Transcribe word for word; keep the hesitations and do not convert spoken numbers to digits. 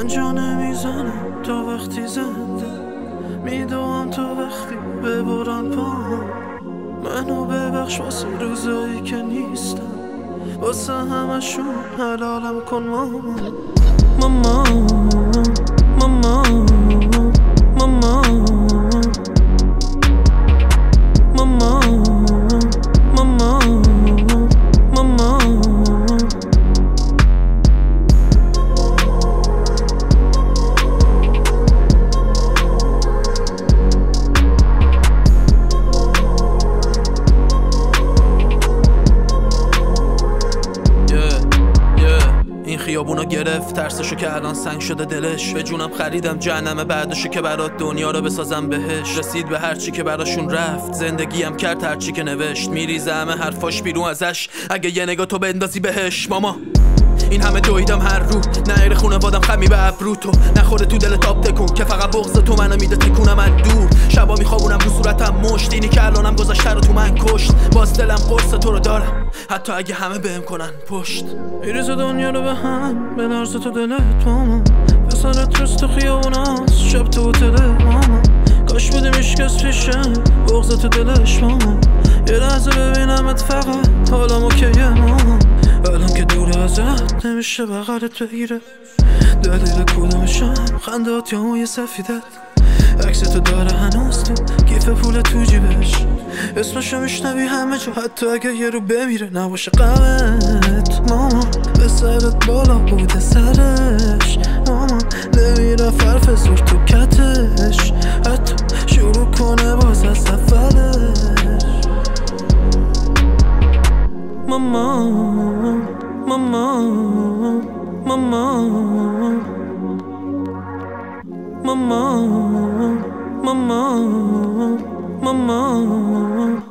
من جا نمیزنم تا وقتی زنده میدوام تا وقتی ببرن پام. منو ببخش واسه روزایی که نیستم، واسه همشون حلالم کن ماما. ماما ماما ماما ماما ماما ماما این خیابونو گرفت ترسشو که الان سنگ شده دلش. به جونم خریدم جهنم بعدشو که برات دنیا رو بسازم بهش. رسید به هرچی که براشون رفت، زندگیم کرد هرچی که نوشت. میریزه همه حرفاش بیرون ازش اگه یه نگاه تو بندازی بهش. ماما این همه دویدم هر رو، نهر خونوادم خمی به ابرو تو. نخوره تو دل تاب تکون که فقط بغض تو منو میده تکونم از دور. شبا میخوابونم رو صورتم مشت، اینی که الانم گذاشته رو تو من کشت. باز دلم قرص تو رو دارم حتی اگه همه بهم کنن پشت. میریزه دنیا رو به هم به لرز تو دلت ماما. پسرت رست تو خیابوناست شب تو هتلت ماما. کاش بودی میشکست پیشه بغض تو دلش ماما. یه لحظه ببینمت فقط حالم اوکیه ماما. الان که دور ازت نمیشه بغلت بگیره. دلیل کدومشم خندات یا موی سفیدت. عکس تو داره هنوز تو کیف پول تو جیبش. اسمشو میشنوی همه جا حتی اگه یه رو بمیره. نباشه غمت ماما، به سرت بالا بوده سرش ماما. نمیره فرف زور تو کتش حتی شروع کنه باز از اولش. ماما ماما ماما ماما ماما ماما